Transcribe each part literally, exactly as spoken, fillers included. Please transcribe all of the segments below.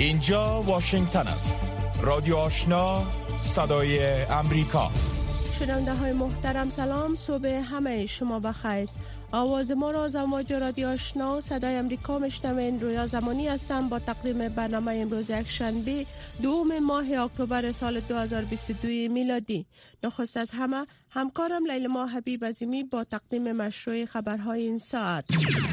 اینجا واشنگتن است. رادیو آشنا، صدای امریکا. شنونده های محترم سلام، صبح همه شما بخیر. آواز ما را از امواج رادیو آشنا صدای امریکا میشنوین. رویا زمانی هستم با تقدیم برنامه امروز یکشنبه دوم ماه اکتبر سال دو هزار و بیست و دو میلادی. نخست از همه همکارم لیلا حبیب عظیمی با تقدیم مشروع خبرهای این ساعت.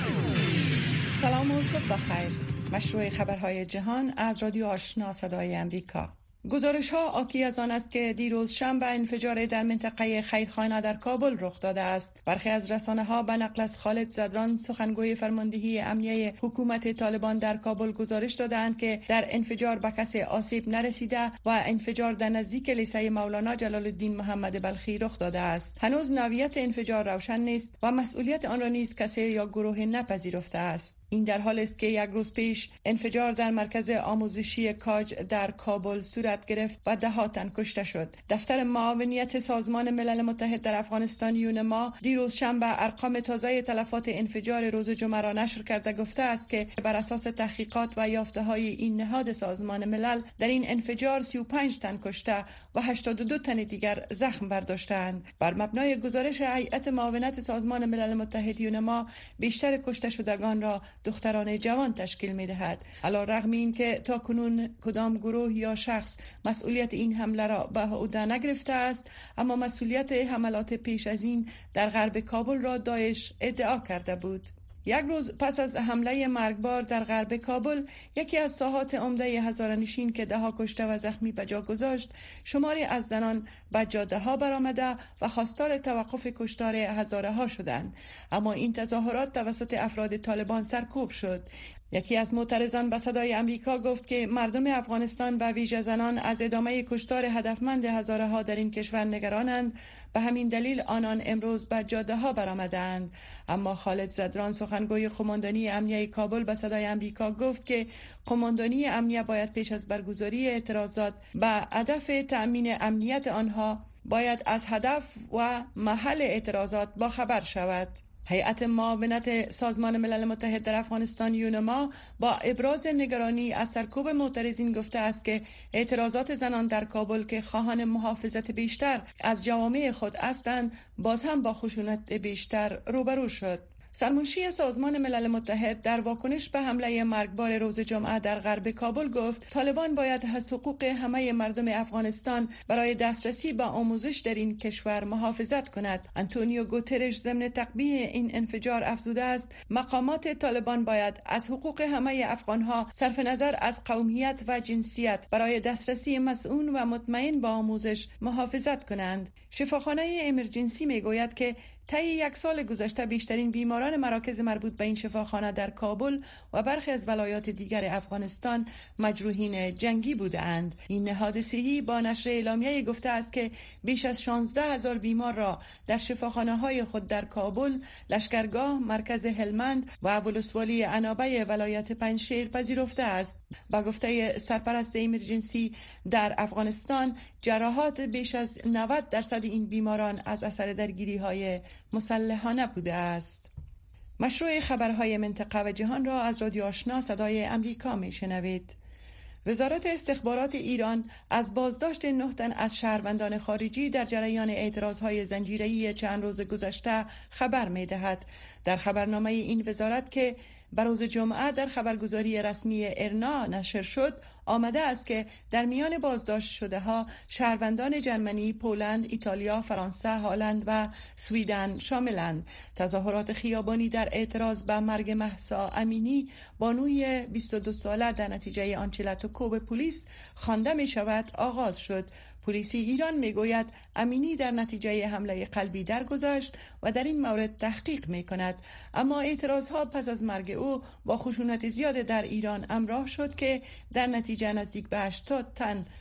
سلام و صبح بخیر. مشروع خبرهای جهان از رادیو آشنا صدای امریکا. گزارش ها آکی از آن است که دیروز شنبه انفجار در منطقه خیرخانه در کابل رخ داده است. برخی از رسانه ها به نقل از خالد زدران سخنگوی فرماندهی امنیه حکومت طالبان در کابل گزارش دادند که در انفجار به کسی آسیب نرسیده و انفجار در نزدیک لیسه مولانا جلال الدین محمد بلخی رخ داده است. هنوز نوعیت انفجار روشن نیست و مسئولیت آن را نیز کسی یا گروه نپذیرفته است. این در حال است که یک روز پیش انفجار در مرکز آموزشی کاج در کابل صورت گرفت و ده ها تن کشته شد. دفتر معاونیت سازمان ملل متحد در افغانستان یونما دیروز شنبه ارقام تازه تلفات انفجار روز جمعه را نشر کرده گفته است که بر اساس تحقیقات و یافته های این نهاد سازمان ملل در این انفجار سی و پنج تن کشته و هشتاد و دو تن دیگر زخم برداشتند. بر مبنای گزارش هیئت معاونت سازمان ملل متحد یونما بیشتر کشته شدگان را دختران جوان تشکیل می دهد. علیرغم این که تا کنون کدام گروه یا شخص مسئولیت این حمله را به عهده نگرفته است، اما مسئولیت حملات پیش از این در غرب کابل را داعش ادعا کرده بود. یک روز پس از حمله مرگبار در غرب کابل، یکی از ساحات عمده هزاره‌نشین که ده ها کشته و زخمی به جا گذاشت، شماری از زنان به جاده ها برآمده و خواستار توقف کشتار هزاره ها شدند. اما این تظاهرات توسط افراد طالبان سرکوب شد. یکی از معترضان به صدای امریکا گفت که مردم افغانستان و ویژه زنان از ادامه کشتار هدفمند هزاره ها در این کشور نگرانند، به همین دلیل آنان امروز به جاده ها برآمدند. اما خالد زدران سخنگوی قماندانی امنیه کابل به صدای امریکا گفت که قماندانی امنیه باید پیش از برگزاری اعتراضات به هدف تأمین امنیت آنها باید از هدف و محل اعتراضات با خبر شود. هیئت معاونت سازمان ملل متحد در افغانستان یونما با ابراز نگرانی از سرکوب معترضین گفته است که اعتراضات زنان در کابل که خواهان محافظت بیشتر از جوامع خود هستند باز هم با خشونت بیشتر روبرو شد. سرمنشی سازمان ملل متحد در واکنش به حمله مرگبار روز جمعه در غرب کابل گفت طالبان باید از حقوق همه مردم افغانستان برای دسترسی به آموزش در این کشور محافظت کند. آنتونیو گوترش ضمن تقبیح این انفجار افزوده است مقامات طالبان باید از حقوق همه افغانها صرف نظر از قومیت و جنسیت برای دسترسی مسئول و مطمئن به آموزش محافظت کنند. شفاخانه امرجنسی میگوید که طی یک سال گذشته بیشترین بیماران مراکز مربوط به این شفاخانه در کابل و برخی از ولایات دیگر افغانستان مجروحین جنگی بودند. این نهاد صحی با نشر اعلامیه گفته است که بیش از شانزده هزار بیمار را در شفاخانه های خود در کابل، لشکرگاه، مرکز هلمند و ولسوالی عنابه ولایت پنجشیر پذیرفته است. با گفته سرپرست امرجنسی در افغانستان، جراحات بیش از نود درصد این بیماران از اثر درگیری های مسلحانه بوده است. مشروع خبرهای منطقه و جهان را از رادیو آشنا صدای امریکا می شنوید. وزارت استخبارات ایران از بازداشت نه تن از شهروندان خارجی در جریان اعتراضهای زنجیره‌ای چند روز گذشته خبر می دهد. در خبرنامه این وزارت که بر روز جمعه در خبرگزاری رسمی ارنا نشر شد آمده است که در میان بازداشت شده ها شهروندان جرمنی، پولند، ایتالیا، فرانسه، هلند و سویدن شاملند. تظاهرات خیابانی در اعتراض به مرگ مهسا امینی بانوی بیست و دو ساله در نتیجه آنچه کوب پلیس خوانده می شود آغاز شد. پلیس ایران می گوید امینی در نتیجه حمله قلبی درگذشت و در این مورد تحقیق می کند. اما اعتراض ها پس از مرگ او با خشونت زیاد در ایران همراه شد که در نتیجه نزدیک به هشتاد تن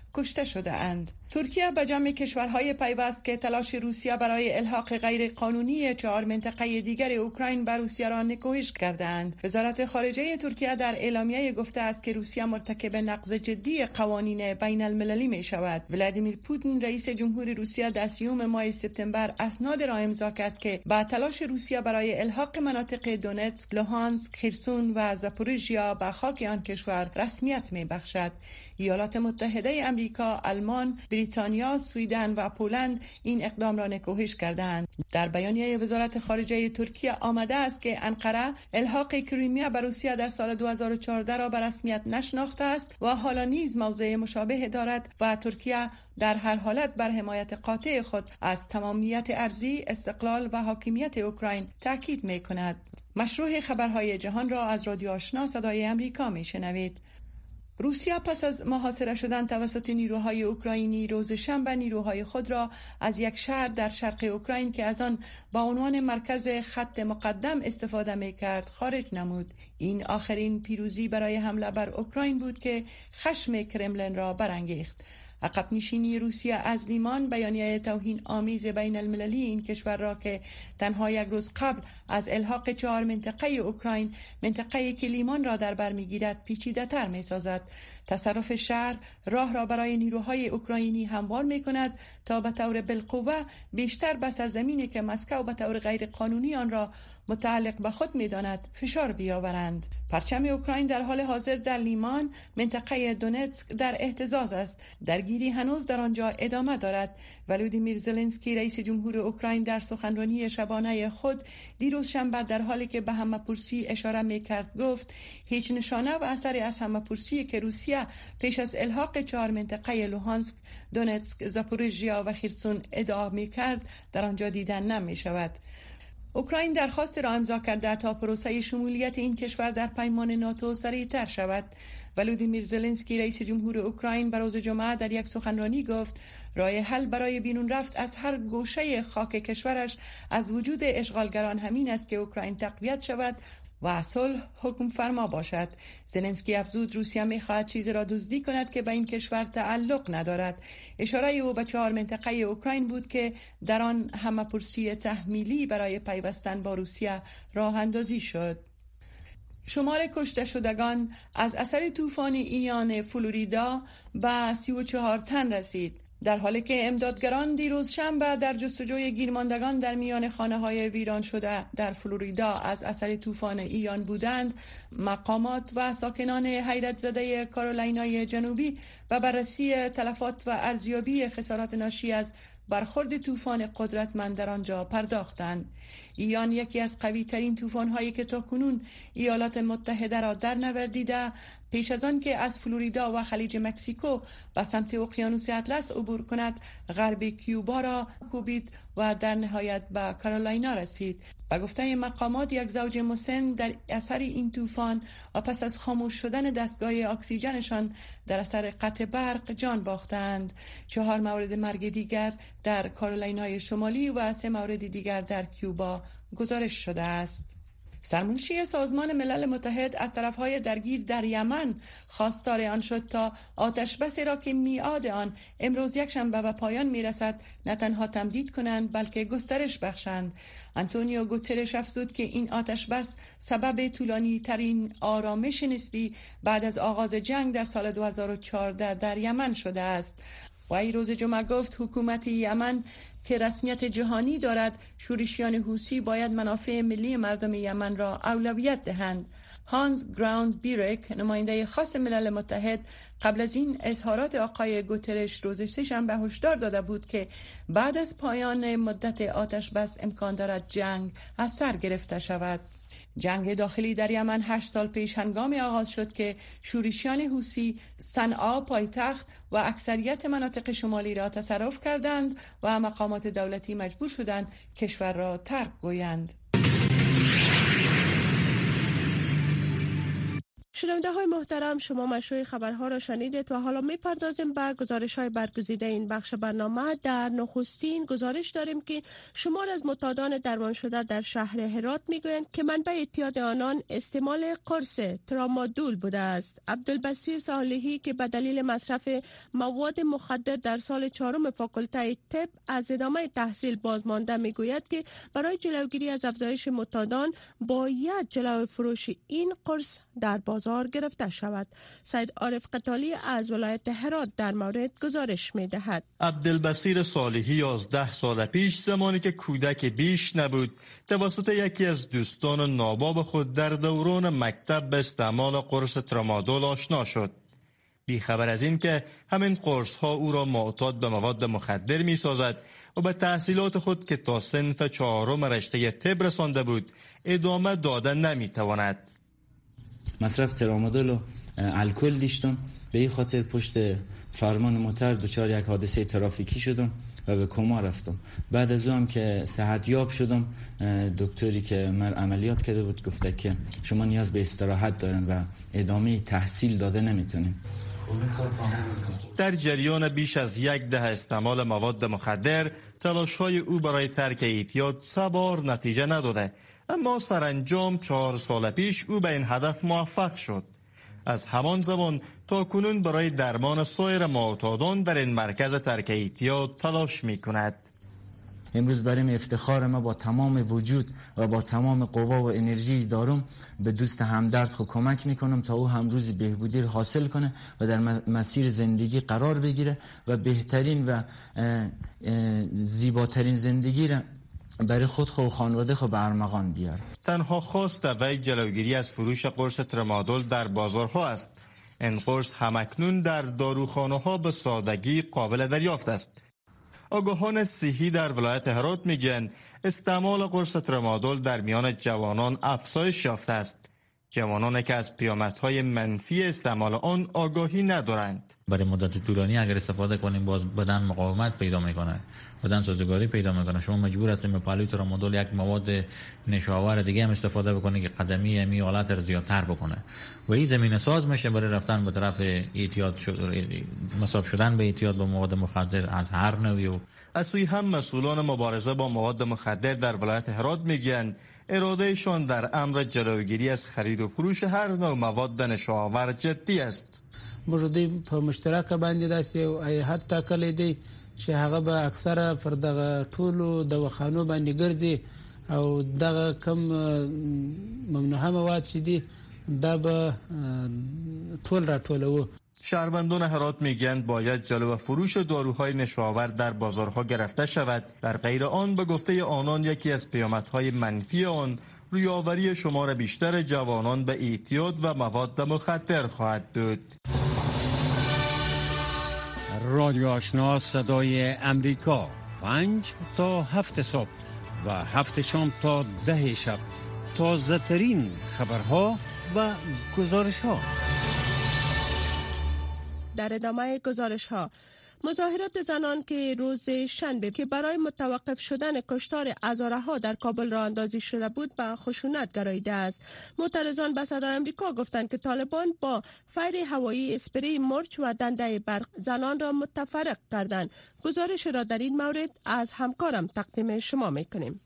کشته شده اند. ترکیه به جمع کشورهای پیوست که تلاش روسیه برای الحاق غیر قانونی چهار منطقه دیگر اوکراین به روسیه را نکوهش کردند. وزارت خارجه ترکیه در اعلامیه گفته است که روسیه مرتکب نقض جدی قوانین بین المللی می شود. ولادیمیر پوتین رئیس جمهور روسیه در سیوم ماه سپتامبر اسناد را امضا کرد که با تلاش روسیه برای الحاق مناطق دونتسک، لوهانسک، خرسون و زاپوریژیا به خاک آن کشور رسمیت می بخشد. ایالات متحده امریکا، آلمان، بریتانیا، سوئیدن و پولند این اقدام را نکوهش کردند. در بیانیه وزارت خارجه ترکیه آمده است که انقره الحاق کریمیا به روسیه در سال دو هزار و چهارده را به رسمیت نشناخته است و حالا نیز موضع مشابه دارد و ترکیه در هر حالت بر حمایت قاطع خود از تمامیت ارضی، استقلال و حاکمیت اوکراین تاکید می‌کند. مشروع خبرهای جهان را از رادیو آشنا صدای امریکا می‌شنوید. روسیه پس از محاصره شدن توسط نیروهای اوکراینی روز شنبه نیروهای خود را از یک شهر در شرق اوکراین که از آن با عنوان مرکز خط مقدم استفاده می‌کرد خارج نمود. این آخرین پیروزی برای حمله بر اوکراین بود که خشم کرملین را برانگیخت. عقب نشینی روسیه از لیمان، بیانیه توهین آمیز بین المللی این کشور را که تنها یک روز قبل از الحاق چهار منطقه اوکراین، منطقه که لیمان را در بر میگیرد، پیچیده تر می سازد. تصرف شهر راه را برای نیروهای اوکراینی هموار می کند تا به طور بالقوه بیشتر به سرزمینی که مسکو به طور غیر قانونی آن را متعلق به خود می داند فشار بیاورند. پرچم اوکراین در حال حاضر در لیمان، منطقه دونتسک، در اهتزاز است. درگیری هنوز در آنجا ادامه دارد. ولادیمیر زلنسکی رئیس جمهور اوکراین در سخنرانی شبانه خود دیروز شنبه در حالی که به همه‌پرسی اشاره می کرد گفت هیچ نشانه و اثری از همه‌پرسی که روسیه پیش از الحاق چهار منطقه لوهانسک، دونتسک، زاپوریژیا و خرسون ادعا می کرد در آنجا دیدن نمی شود. اوکراین درخواست را امضا کرده تا پروسه شمولیت این کشور در پیمان ناتو سریعتر شود. ولادیمیر زلنسکی رئیس جمهور اوکراین روز جمعه در یک سخنرانی گفت راه حل برای بیرون رفت از هر گوشه خاک کشورش از وجود اشغالگران همین است که اوکراین تقویت شود و صلح حکم فرما باشد. زلنسکی افزود روسیه می‌خواهد چیزی را دزدی کند که به این کشور تعلق ندارد. اشاره او به چهار منطقه اوکراین بود که در آن همه‌پرسی تحمیلی برای پیوستن با روسیه راه اندازی شد. شمار کشته شدگان از اثر طوفان ایان فلوریدا به سی و چهار تن رسید. در حالی که امدادگران دیروز شنبه در جستجوی گیرماندگان در میان خانه‌های ویران شده در فلوریدا از اثر طوفان ایان بودند، مقامات و ساکنان حیرت زده کارولینای جنوبی و بررسی تلفات و ارزیابی خسارات ناشی از برخورد طوفان قدرتمند در آنجا پرداختند. ایان یکی از قوی ترین طوفان هایی که تاکنون ایالات متحده را در نوردیده، پیش از آن که از فلوریدا و خلیج مکزیکو به سمت اقیانوس اطلس عبور کند، غرب کیوبا را کوبید و در نهایت به کارولاینا رسید. به گفته مقامات یک زوج مسن در اثر این طوفان و پس از خاموش شدن دستگاه اکسیژنشان در اثر قطع برق جان باختند. چهار مورد مرگ دیگر در کارولینای شمالی و سه مورد دیگر در کیوبا گزارش شده است. سرمنشی سازمان ملل متحد از طرفهای درگیر در یمن خواستار آن شد تا آتش بسی را که میعاد آن امروز یکشنبه به پایان میرسد نه تنها تمدید کنند بلکه گسترش بخشند. آنتونیو گوترش افزود که این آتش بس سبب طولانی ترین آرامش نسبی بعد از آغاز جنگ در سال دو هزار و چهارده در یمن شده است. و ای روز جمعه گفت حکومت یمن که رسمیت جهانی دارد، شورشیان حوثی باید منافع ملی مردم یمن را اولویت دهند. هانس گراوند بیرک، نماینده خاص ملل متحد، قبل از این اظهارات آقای گوترش روز سه‌شنبه هشدار داده بود که بعد از پایان مدت آتش بس امکان دارد جنگ از سر گرفته شود. جنگ داخلی در یمن هشت سال پیش هنگامی آغاز شد که شورشیان حوثی صنعا پایتخت و اکثریت مناطق شمالی را تصرف کردند و مقامات دولتی مجبور شدند کشور را ترک گویند. شنونده های محترم، شما مشروع خبرها را شنیدید و حالا می پردازیم به گزارش های برگزیده این بخش برنامه. در نخستین گزارش داریم که شمار از معتادان درمان شده در شهر هرات می گویند که منبع اعتیاد آنان استعمال قرص ترامادول بوده است. عبدالبصیر صالحی که به دلیل مصرف مواد مخدر در سال چهارم فاکولته طب از ادامه تحصیل بازمانده می گوید که برای جلوگیری از افزایش معتادان باید جلوی فروش این قرص در بازار گرفته شود. سید عارف قتالی از ولایت هرات در مورد گزارش می دهد. عبدالبصیر صالحی یازده سال پیش زمانی که کودک بیش نبود توسط یکی از دوستان ناباب خود در دوران مکتب به استعمال قرص ترامادول آشنا شد. بیخبر از این که همین قرص ها او را معتاد به مواد مخدر می سازد و به تحصیلات خود که تا صنف چهارم رشته طب رسانده بود ادامه دادن نمی تواند. مصرف ترامادول و الکل دیشتم، به این خاطر پشت فرمان موتر دچار یک حادثه ترافیکی شدم و به کما رفتم. بعد از اون که صحت یاب شدم، دکتری که من عملیات کرده بود گفته که شما نیاز به استراحت دارن و ادامه تحصیل داده نمیتونیم. در جریان بیش از یک دهه استعمال مواد مخدر، تلاش‌های او برای ترک اعتیاد سه بار نتیجه نداده، اما سرانجام چهار سال پیش او به این هدف موفق شد. از همان زمان تا کنون برای درمان سایر معتادان در این مرکز ترک اعتیاد تلاش می کند. امروز برای افتخار ما با تمام وجود و با تمام قوا و انرژی دارم به دوست همدرد خود کمک میکنم تا او هم روزی بهبودی حاصل کنه و در مسیر زندگی قرار بگیره و بهترین و زیباترین زندگی را برای خود خود و خانواده خود به ارمغان بیاره. تنها خواست وی جلوگیری از فروش قرص ترامادول در بازارها است. این قرص همکنون در داروخانه ها به سادگی قابل دریافت است. آگاهان صحی در ولایت هرات میگن استعمال قرص ترامادول در میان جوانان افزایش یافته است. جوانان که از پیامدهای منفی استعمال آن آگاهی ندارند. برای مدت طولانی اگر استفاده کنیم باز بدن مقاومت پیدا میکنه، بدن سازگاری پیدا میکنه. شما مجبور هستید به پالوی ترامادول یک مواد نشاور دیگه هم استفاده بکنید که قدمی امی حالت رو زیادتر بکنه و این زمینه ساز میشه برای رفتن به طرف اعتیاد شد، مصاب شدن به اعتیاد با مواد مخدر از هر نوعی. و از سوی هم مسئولان مبارزه با مواد مخدر در ولایت هرات میگن ارادهشان در امر جلوگیری از خرید و فروش هر نوع مواد نشاور جدی است. موږ په مشترکه باندې داسې هیات ټاکلی دی چې هغه به اکثره پر دغه ټولو دواخانو باندې ګرځي او دغه کم ممنوعه مواد چې دي دا به ټول راټولوو. شهروندان هرات میگن باید جلو فروش داروهای نشاور در بازارها گرفته شود. در غیر آن به گفته آنان یکی از پیامدهای منفی آن رویاوری شمار بیشتر جوانان به اعتیاد و مواد مخدر خواهد بود. رادیو آشنا صدای امریکا، پنج تا هفت صبح و هفت شام تا ده شب، تازه ترین خبرها و گزارش ها. در ادامه گزارش ها، مظاهرات زنان که روز شنبه که برای متوقف شدن کشتار هزاره ها در کابل راه اندازی شده بود به خشونت گراییده است. معترضان به صدای آمریکا گفتند که طالبان با فیر هوایی، اسپری مرچ و دنده برق زنان را متفرق کردند. گزارش را در این مورد از همکارم تقدیم شما میکنیم.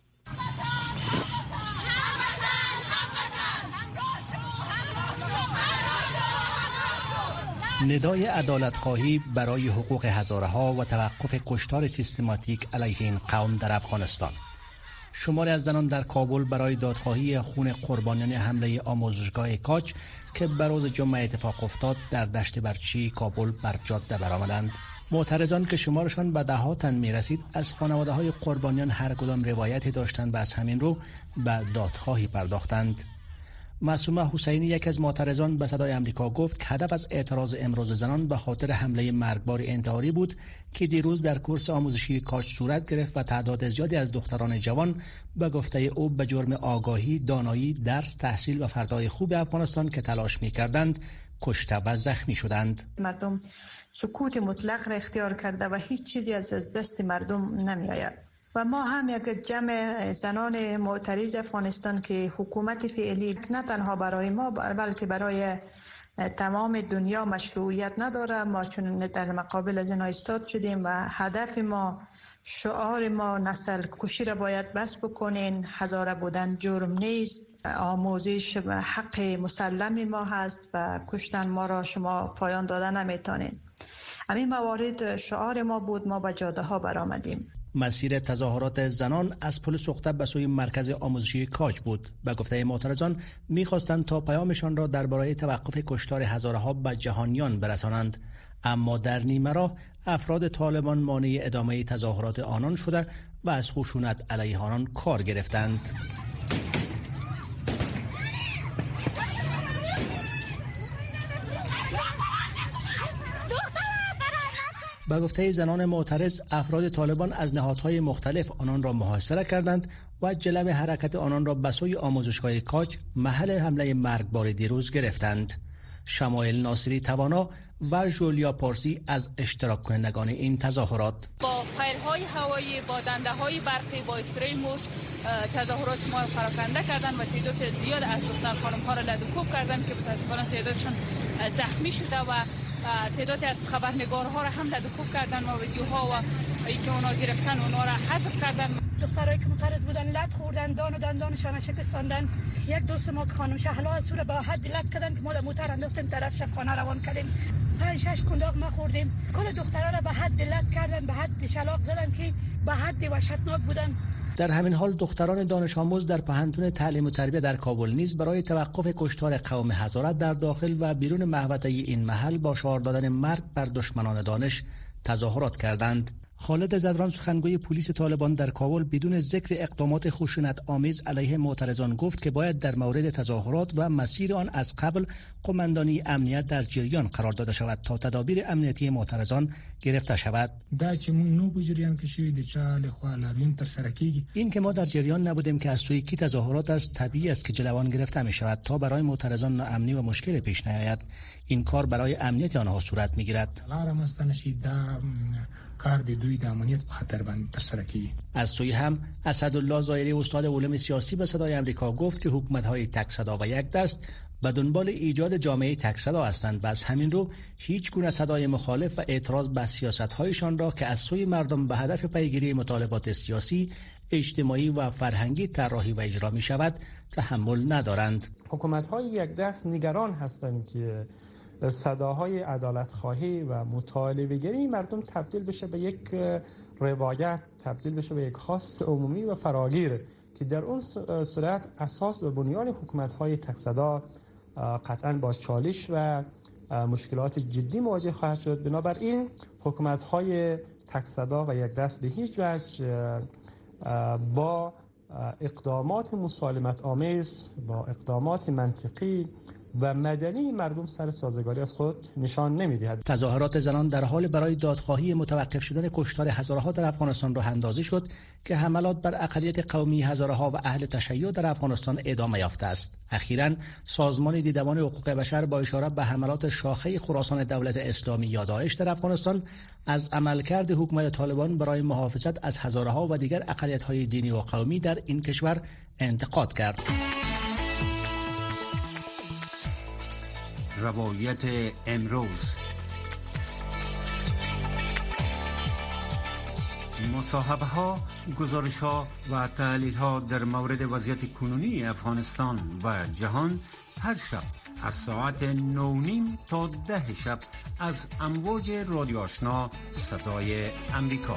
ندای عدالت خواهی برای حقوق هزاره ها و توقف کشتار سیستماتیک علیه این قوم در افغانستان. شماری از زنان در کابل برای دادخواهی خون قربانیان حمله آموزشگاه کاج که بر روز جمعه اتفاق افتاد در دشت برچی کابل بر جاده برآمدند. معترضان که شمارشان به ده تن می رسید از خانواده های قربانیان هر کدام روایتی داشتند و از همین رو به دادخواهی پرداختند. معصومه حسینی یک از معترضان به صدای آمریکا گفت که هدف از اعتراض امروز زنان به خاطر حمله مرگبار انتحاری بود که دیروز در کورس آموزشی کاج صورت گرفت و تعداد زیادی از دختران جوان به گفته او به جرم آگاهی، دانایی، درس، تحصیل و فردای خوب افغانستان که تلاش می‌کردند کشته و زخمی شدند. مردم سکوت مطلق را اختیار کرده و هیچ چیزی از دست مردم نمی‌آید. و ما هم یک جمع زنان معترض افغانستان که حکومت فعلی نه تنها برای ما بلکه برای تمام دنیا مشروعیت نداره، ما چون در مقابل از اینا ایستاد شدیم و هدف ما، شعار ما نسل کشی را باید بس بکنین، هزاره بودن جرم نیست، آموزش حق مسلم ما هست و کشتن ما را شما پایان دادن نمیتونین. همین موارد شعار ما بود، ما به جاده ها برآمدیم. مسیر تظاهرات زنان از پل سوخته به سوی مرکز آموزشی کاج بود. به گفته معترضان می‌خواستند تا پیامشان را درباره توقف کشتار هزارها به جهانیان برسانند، اما در نیمه راه افراد طالبان مانع ادامه تظاهرات آنان شده و از خشونت علیه آنان کار گرفتند. به گفته زنان معترض، افراد طالبان از نهادهای مختلف آنان را محاصره کردند و جلو حرکت آنان را به سوی آموزشگاه کاج، محل حمله مرگبار دیروز گرفتند. شمایل ناصری توانا و جولیا پارسی از اشتراک کنندگان این تظاهرات با پیرهای هوایی، با دنده‌های برقی، با اسپری موش تظاهرات ما را پراکنده کردند و تعداد زیاد از دختر خانم‌ها را لدوکوب کردند که متأسفانه تعدادشان زخمی شده و تعداد از خبرنگارها را هم لدوکوب کردند و ویدیوها و ای که اونا گرفتن اونا را حذف کردند. دخترایی که معترض بودن لط خوردن، دان و دندانشان شکستاندن. یک دوست ما که خانم شهلا از سوره با حد لط کردن که ما در موتر انداختیم طرف شفخانه روان کردیم. پنج شش کنداق ما خوردیم. کل دخترها را به حد لط کردن، به حد شلاق زدن که به حد وحشتناک بودن. در همین حال دختران دانش آموز در پهنتون تعلیم و تربیت در کابل نیز برای توقف کشتار قوم هزاره در داخل و بیرون محوطه این محل با شعار دادن مرگ بر دشمنان دانش تظاهرات کردند. خالد زدران سخنگوی پلیس طالبان در کابل بدون ذکر اقدامات خشونت آمیز علیه معترضان گفت که باید در مورد تظاهرات و مسیر آن از قبل قماندانی امنیت در جریان قرار داده شود تا تدابیر امنیتی معترضان گرفته شود. دا چې مونږ نو په جریان کې شوی د چا له خوا لاریون تر سره کیږي. این که ما در جریان نبودیم که از سوی کی تظاهرات است، طبیعی است که جلوان گرفته می شود تا برای معترضان ناامنی و مشکل پیش نیاید. این کار برای امنیت آنها صورت می گیرد. کار د دوی د امنیت په خطر باندې تر سره کیږي. از سوی هم اسدالله ظاهری استاد علوم سیاسی به صدای آمریکا گفت که حکومت‌های تک صدا و یک دست به دنبال ایجاد جامعه تک صدا هستند و از همین رو هیچ گونه صدای مخالف و اعتراض به سیاست‌هایشان را که از سوی مردم به هدف پیگیری مطالبات سیاسی، اجتماعی و فرهنگی طراحی و اجرا می شود تحمل ندارند. حکومت‌های یک دست نگران هستند که صداهای عدالت خواهی و مطالبه گری مردم تبدیل بشه به یک روایت، تبدیل بشه به یک خواست عمومی و فراگیر که در اون صورت اساس و بنیان حکومت‌های تک صدا قطعاً با چالش و مشکلات جدی مواجه خواهد شد. بنابراین حکومت‌های تک صدا و یک دست به هیچ وجه با اقدامات مسالمت آمیز، با اقدامات منطقی و مدنی مردم سر سازگاری از خود نشان نمی‌دهد. تظاهرات زنان در حال برای دادخواهی متوقف شدن کشتار هزارها در افغانستان راه اندازی شد که حملات بر اقلیت قومی هزارها و اهل تشیع در افغانستان ادامه یافته است. اخیراً سازمان دیدبان حقوق بشر با اشاره به حملات شاخه خراسان دولت اسلامی یا داعش در افغانستان از عملکرد حکومت طالبان برای محافظت از هزارها و دیگر اقلیت‌های دینی و قومی در این کشور انتقاد کرد. روایت امروز، مصاحبه ها، گزارش ها و تحلیل ها در مورد وضعیت کنونی افغانستان و جهان هر شب از ساعت نو نیم تا ده شب از امواج رادیو آشنا صدای امریکا.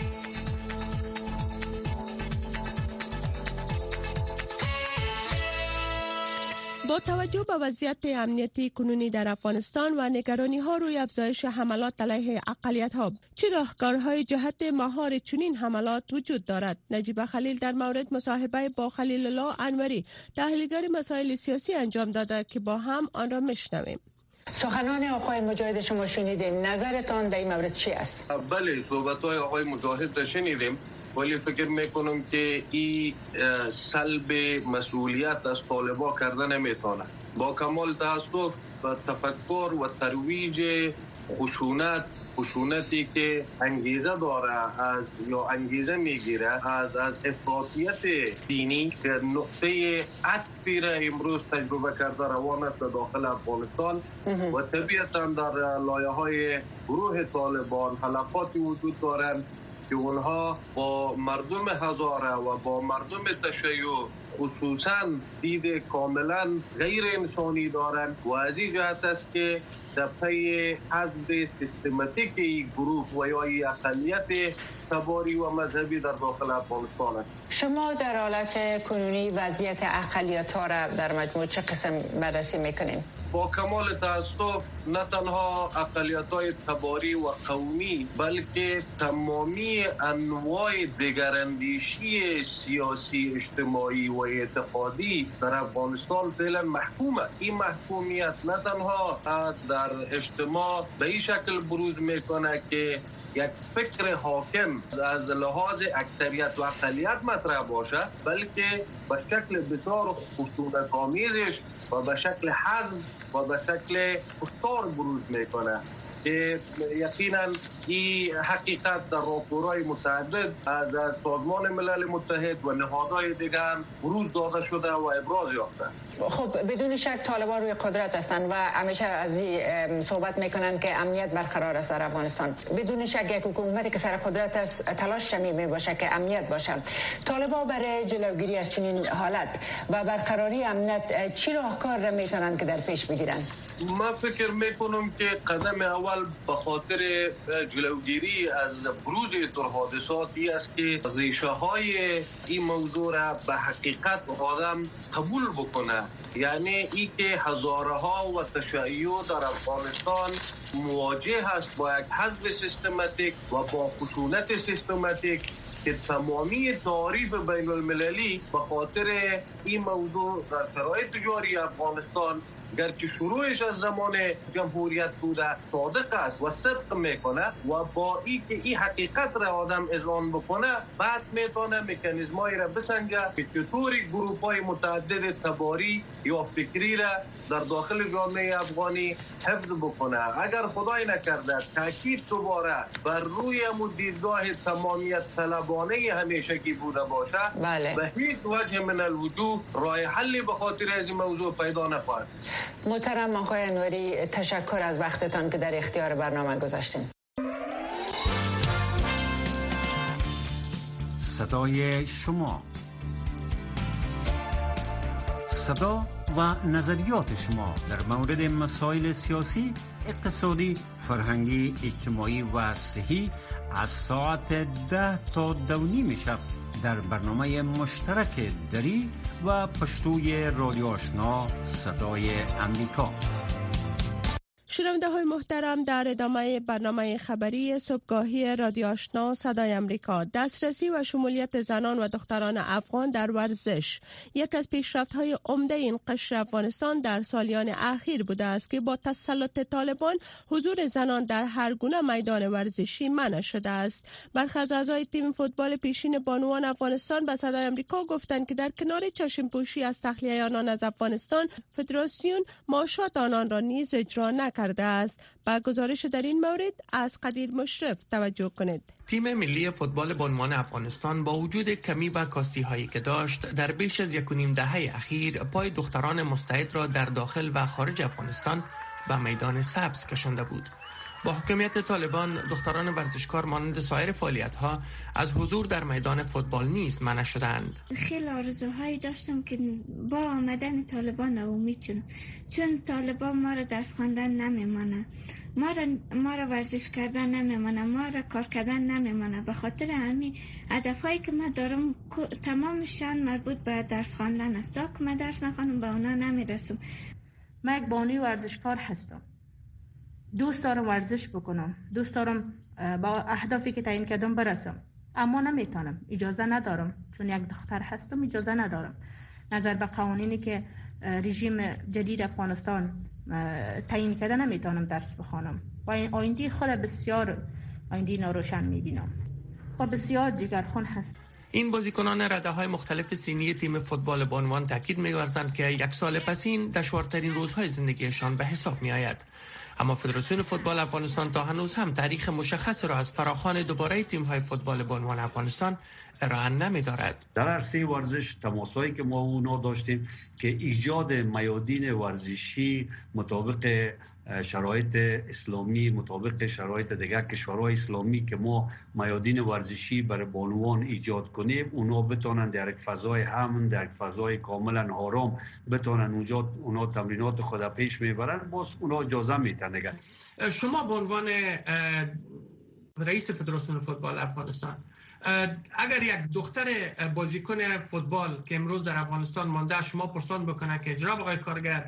با توجه به وضعیت امنیتی کنونی در افغانستان و نگرانی ها روی افزایش حملات علیه اقلیت ها، چه راهکارهای جهت مهار چنین حملات وجود دارد؟ نجیب خلیل در مورد مصاحبه با خلیل الله انوری، تحلیلگر مسائل سیاسی انجام داده که با هم آن را میشنویم. سخنان آقای مجاهد شما شنیدیم، نظرتان در این مورد چی است؟ بله، صحبت‌های آقای مجاهد را شنیدیم، ولی فکر میکنم که این سلب مسئولیت از طالبان کردن نمیتونه. با کمال تاسف و تفکر و ترویج خشونت خشونتی که انگیزه داره از یا انگیزه میگیره از از افراطیت دینی که نقطه عطفی را امروز تجربه کرده روان است داخل افغانستان و طبیعتا در لایه های گروه طالبان حلقاتی وجود دارند که اونها با مردم هزاره و با مردم تشیع خصوصا دید کاملا غیر انسانی دارند و از این جهت است که در پی حزب سیستماتیک این گروه و یا این اقلیت تباری و مذهبی در داخل افغانستان است. شما در حالت کنونی وضعیت اقلیت ها را در مجموع چه قسم بررسی میکنین؟ با کمال تاسف نه تنها اقلیت‌های تباری و قومی بلکه تمامی انواع دگراندیشی سیاسی اجتماعی و اعتقادی در افغانستان فعلا محکومه. این محکومیت نه تنها در اجتماع به این شکل بروز میکنه که یک فکر حاکم از لحاظ اکثریت و اقلیت مطرح باشه بلکه به شکل بسیار خشونت‌آمیزش و به شکل حزب و به شکل کشتار بروز میکنه که یقینا این حقیقت در راپورهای متعدد از سازمان ملل متحد و نهادهای دیگر هم بروز داده شده و ابراز یافته. خب بدون شک طالبان روی قدرت هستند و همیشه از این صحبت میکنن که امنیت برقرار است در افغانستان. بدون شک یک حکومتی که سر قدرت است تلاش شمی می باشه که امنیت باشه. طالبان برای جلوگیری از چنین حالت و برقراری امنیت چی راهکار را میتونن که در پیش بگیرن؟ من فکر میکنم که قدم اول به خاطر جلوگیری از بروز اینطور حادثاتی است که ریشه های این موضوع را به حقیقت آدم قبول بکنه. یعنی ای که هزارها و تشیع در افغانستان مواجه هست با یک حزب سیستماتیک و با خشونت سیستماتیک که تمامی تعریف بین المللی به خاطر این موضوع در شرایط جاری افغانستان گرچه شروعش از زمان جمهوریت بوده صادق است و صدق میکنه و با ای که این حقیقت را آدم اذعان بکنه بعد میتونه مکانیزمایی را بسنجه که چطوری گروه های متعدد تباری یا فکری را در داخل جامعه افغانی حفظ بکنه. اگر خدای نکرده تاکید دوباره بر روی دیدگاه تمامیت طلبانه همیشگی بوده باشه بله. به هیچ وجه من الوجوه راه حلی به خاطر از این موضوع پیدا نخواهد. محترم آقای انوری تشکر از وقتتان که در اختیار برنامه گذاشتین. صدای شما، صدا و نظریات شما در مورد مسائل سیاسی، اقتصادی، فرهنگی، اجتماعی و صحی از ساعت ده تا دو نیم شب در برنامه مشترک دری و پشتوی رادیو آشنا صدای امریکا. شنونده های محترم، در ادامه برنامه خبری صبحگاهی رادیو آشنا صدای امریکا، دسترسی و شمولیت زنان و دختران افغان در ورزش یک از پیشرفت های عمده این قشر افغانستان در سالیان اخیر بوده است که با تسلط طالبان حضور زنان در هر گونه میدان ورزشی منع شده است. برخی از اعضای تیم فوتبال پیشین بانوان افغانستان به صدای امریکا گفتند که در کنار چشم پوشی از تخلیه آنان از افغانستان، فدراسیون معاشات آنان را نیز اجرا نکرده است. با گزارش در این مورد از قدیر مشرف توجه کنید. تیم ملی فوتبال بانوان افغانستان با وجود کمی و کاستی هایی که داشت در بیش از یک و نیم دهه اخیر پای دختران مستعد را در داخل و خارج افغانستان به میدان سبز کشانده بود. با حکومت طالبان دختران ورزشکار مانند سایر فعالیت‌ها از حضور در میدان فوتبال نیز منع شدند. خیلی آرزوهایی داشتم که با آمدن طالبان امید شدم، چون طالبان ما را درس خواندن نمیمانه، ما را ما را ورزش کردن نمیمانه، ما را کار کردن نمیمانه. به خاطر همین هدفهایی که من دارم تمامشان مربوط به درس خواندن است. تا که من درس نخوانم به اونا نمیرسم. من یک بانوی ورزشکار هستم، دوست دارم ورزش بکنم، دوست دارم با اهدافی که تعیین کردم برسم، اما نمیتونم، اجازه ندارم، چون یک دختر هستم اجازه ندارم. نظر به قوانینی که رژیم جدید افغانستان تعیین کرده نمیتونم درس بخوانم. با این آینده خود بسیار آینده ناروشن میبینم و بسیار جگرخون هست. این بازیکنان رده‌های مختلف سنی تیم فوتبال بانوان تاکید می‌ورزند که یک سال پسین دشوارترین روزهای زندگیشان به حساب می‌آید. اما فدراسیون فوتبال افغانستان تا هنوز هم تاریخ مشخص را از فراخوان دوباره تیم‌های فوتبال به عنوان افغانستان ارائه نمی‌دارد. در عرصه ورزش تماسایی که ما اونا داشتیم که ایجاد میادین ورزشی مطابق شرایط اسلامی، مطابق شرایط دیگر کشورهای اسلامی که ما میادین ورزشی برای بانوان ایجاد کنیم، اونا بتونن در یک فضای امن، در یک فضای کاملا آرام بتونن اونجا اونا تمرینات خود پیش میبرن، باز اونا اجازه میتن دیگر. شما به عنوان رئیس فدراسیون فوتبال افغانستان، اگر یک دختر بازیکن فوتبال که امروز در افغانستان مانده شما پرسان بکنه که جناب آقای کارگر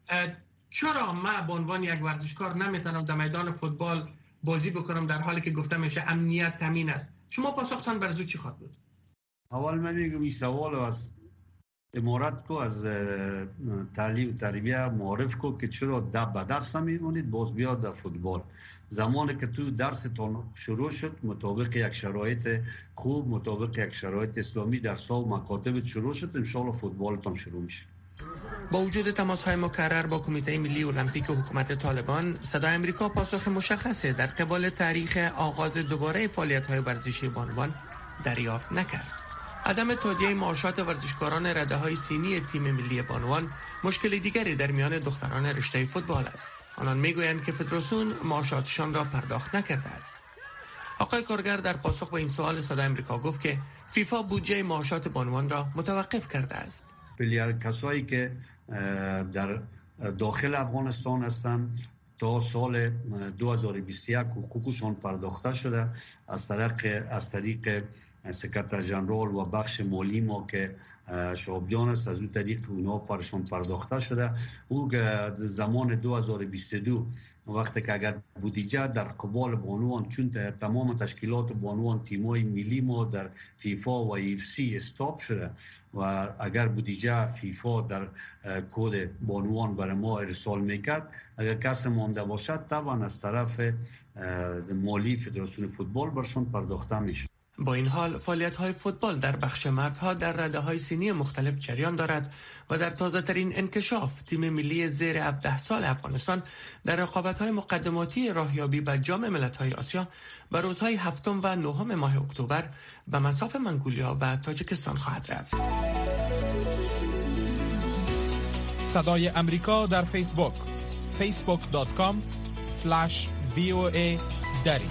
چرا من به عنوان یک ورزشکار نمیتونم در میدان فوتبال بازی بکنم در حالی که گفته میشه امنیت تامین است، شما پاسختان بر چی خواهد بود؟ اول من میگم این سوال از امارت کو، از تعلیم و تربیه معرف کو که چرا در به درس نمیمونید باز بیاد در فوتبال. زمانی که تو درستان شروع شد مطابق یک شرایط خوب، مطابق یک شرایط اسلامی در سال مکاتب شروع شد، ان شاء الله فوتبالتان شروع میشه. با وجود تماس‌های مکرر با کمیته ملی المپیک و حکومت طالبان، صدای امریکا پاسخ مشخصی در قبال تاریخ آغاز دوباره فعالیت‌های ورزشی بانوان دریافت نکرد. عدم تادیه معاشات ورزشکاران رده‌های سینی تیم ملی بانوان مشکل دیگری در میان دختران رشته فوتبال است. آنان میگویند که فدراسیون معاشاتشان را پرداخت نکرده است. آقای کارگر در پاسخ به این سوال صدای امریکا گفت که فیفا بودجه معاشات بانوان را متوقف کرده است. پلیر کسایی که در داخل افغانستان هستند تا سال دو هزار و بیست و یک حقوقشان پرداخته شده از طریق از طریق سکرتر ژنرال و بخش مالی ما که شعب جان است، از اون طریق اونا پرشان پرداخته شده. او زمان دو هزار و بیست و دو وقتی که اگر بودجه در قبال بانوان، چون تمام تشکیلات بانوان تیمای ملی ما در فیفا و ایف سی استاپ شده و اگر بودجه فیفا در کد بانوان برای ما ارسال میکرد، اگر کس مانده باشد طبعا از طرف مالی فدراسیون فوتبال برشان پرداخته میشه. با این حال فعالیت‌های فوتبال در بخش مردها در رده‌های سینی مختلف جریان دارد و در تازه‌ترین انکشاف تیم ملی زیر هفده سال افغانستان در رقابت‌های مقدماتی راهیابی به جام ملت‌های آسیا به روزهای هفتم و نهم ماه اکتبر به مصاف منگولیا و تاجیکستان خواهد رفت. صدای امریکا در فیسبوک فیسبوک دات کام اسلش وی او ای دری.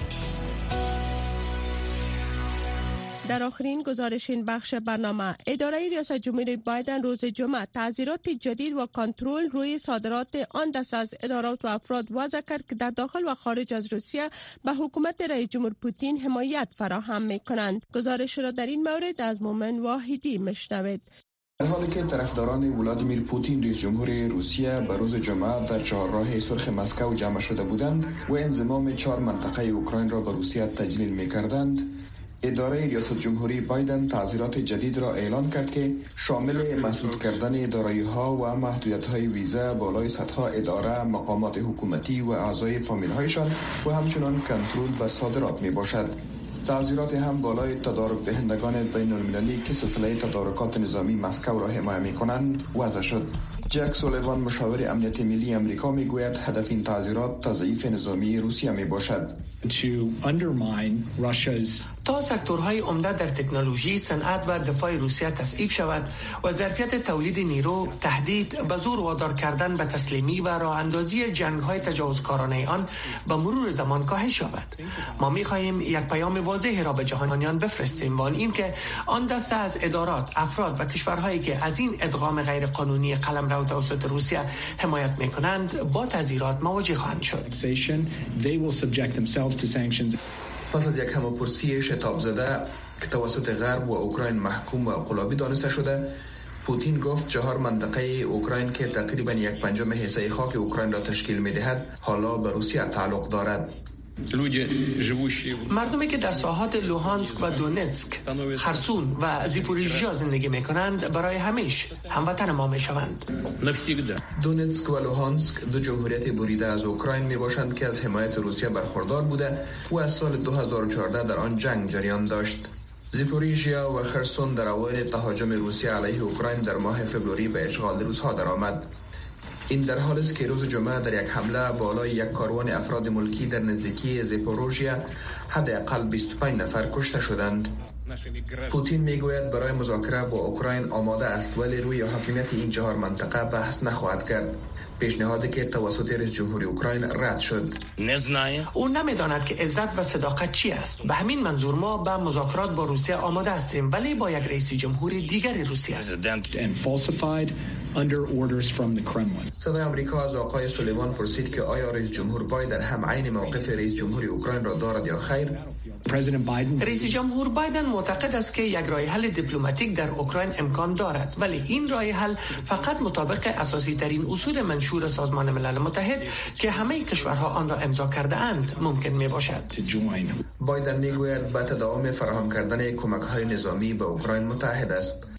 در آخرین گزارش این بخش برنامه، اداره ریاست جمهوری بایدن روز جمعه تعزیرات جدید و کنترل روی صادرات آن دست از ادارات و افراد وضع کرد که در داخل و خارج از روسیه به حکومت رئیس جمهور پوتین حمایت فراهم می کنند. گزارش را در این مورد از مومن واحدی میشنوید. در حالی که طرفداران ولادیمیر پوتین رئیس جمهور روسیه به روز جمعه در چهارراه سرخ مسکو جمع شده بودند و انضمام چهار منطقه اوکراین را به روسیه تجلیل می‌کردند، اداره ریاست جمهوری بایدن تعزیرات جدید را اعلان کرد که شامل مسدود کردن دارایی‌ها و محدودیت‌های ویزا بالای صدها اداره، مقامات حکومتی و اعضای فامیل‌هایشان و همچنان کنترل بر صادرات میباشد. تعزیرات هم بالای تدارک دهندگان بین المللی که سلسله تدارکات نظامی مسکو را حمایت می‌کنند وضع شد. جک سولیوان مشاور امنیت ملی امریکا میگوید هدف این تعزیرات تضعیف نظامی روسیه میباشد. تا سکتورهای عمده در تکنولوژی، صنعت و دفاع روسیه تضعیف شود و ظرفیت تولید نیرو، تهدید به زور وادار کردن به تسلیمی و راه اندازی جنگ‌های تجاوزکارانه آن به مرور زمان کاهش یابد. ما می‌خواهیم یک پیام واضح را به جهانیان بفرستیم و آن این که آن دسته از ادارات، افراد و کشورهایی که از این ادغام غیرقانونی قلمرو توسط روسیه حمایت می‌کنند با تعزیرات مواجه خواهند شد. پس از یک همه‌پرسی شتاب زده که توسط غرب و اوکراین محکوم و انقلابی دانسته شده، پوتین گفت چهار منطقه اوکراین که تقریبا یک پنجم حصه خاک اوکراین را تشکیل می‌دهد حالا به روسیه تعلق دارد. مردمی که در ساحات لوهانسک و دونتسک، خرسون و زیپوریژیا زندگی می‌کنند برای همیشه هموطن ما می‌شوند. دونتسک و لوهانسک دو جمهوریت بریده از اوکراین میباشند که از حمایت روسیه برخوردار بوده و از سال دو هزار و چهارده در آن جنگ جریان داشت. زیپوریژیا و خرسون در اوایل تهاجم روسیه علیه اوکراین در ماه فوریه به اشغال روس‌ها درآمد. این در حالی است که روز جمعه در یک حمله بالای یک کاروان افراد ملکی در نزدیکی زاپوروژیا حداقل بیست و پنج نفر کشته شدند. پوتین میگوید برای مذاکره با اوکراین آماده است، ولی روی حاکمیت این چهار منطقه بحث نخواهد کرد. پیشنهادی که توسط رئیس جمهوری اوکراین رد شد. او نمیداند که عزت و صداقت چی است. به همین منظور ما به مذاکرات با روسیه آماده هستیم، ولی با یک رئیس جمهوری دیگر روسیه. صدای آمریکا از آقای سولیوان پرسید که آیا رئیس جمهور بایدن هم عین موقف رئیس جمهوری اوکراین را دارد یا خیر؟ رئیس جمهور بایدن معتقد است که یک راه حل دیپلماتیک در اوکراین امکان دارد، ولی این راه حل فقط مطابق اساسی ترین اصول منشور سازمان ملل متحد که همه کشورها آن را امضا کرده اند ممکن می باشد. بایدن میگوید به تداوم فراهم کردن کمک های نظامی به اوکراین متحد است.